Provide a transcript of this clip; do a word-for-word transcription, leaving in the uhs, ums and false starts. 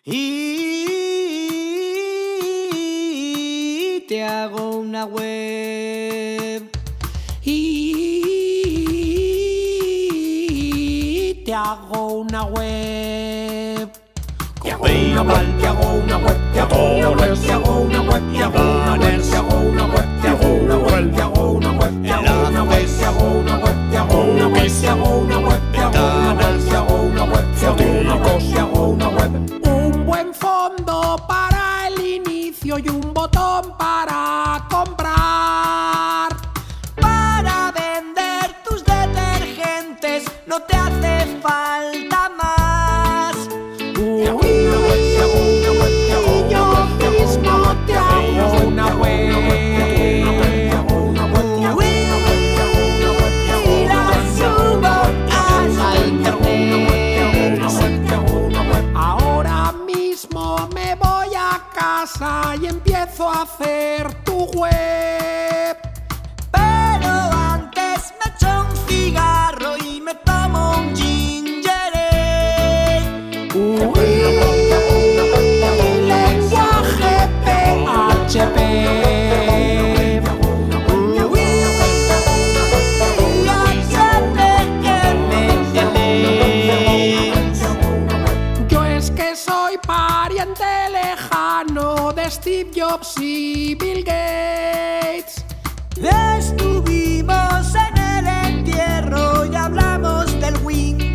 Y te hago una web. Y te hago una web. Te hago una web, te hago una web, te hago una web, te hago una web, te hago una web, te hago una web, te hago una web, te hago una web, te hago una web, te hago una web, te hago una web, te hago una web, te hago una web, te hago una web, te hago una web, te hago una web. Un buen fondo para el inicio y un botón para comprar. Para vender tus detergentes no te hace falta más. Uy, yo mismo te hago una web. Me voy a casa y empiezo a hacer tu web. Pero antes me echo un cigarro y me tomo un ginger ale. Uy, lenguaje P H P. Pariente lejano de Steve Jobs y Bill Gates. Estuvimos en el entierro y hablamos del Windows.